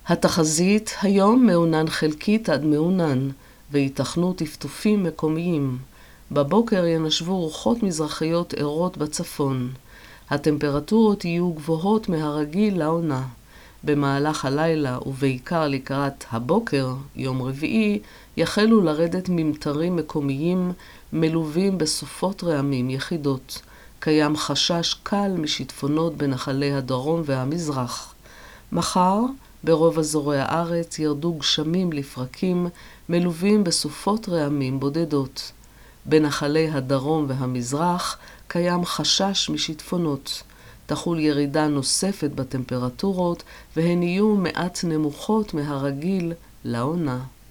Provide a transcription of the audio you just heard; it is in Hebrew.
התחזית היום מעונן חלקית עד מעונן, ויתכנו טפטופים מקומיים. בבוקר ינשבו רוחות מזרחיות ערות בצפון. הטמפרטורות יהיו גבוהות מהרגיל לעונה. במהלך הלילה ובעיקר לקראת הבוקר, יום רביעי, יחלו לרדת ממטרים מקומיים מלווים בסופות רעמים יחידות. קיים חשש קל משיטפונות בנחלי הדרום והמזרח. מחר, ברוב אזורי הארץ ירדו גשמים לפרקים מלווים בסופות רעמים בודדות. בנחלי הדרום והמזרח קיים חשש משיטפונות. תחול ירידה נוספת בטמפרטורות והן יהיו מעט נמוכות מהרגיל לעונה.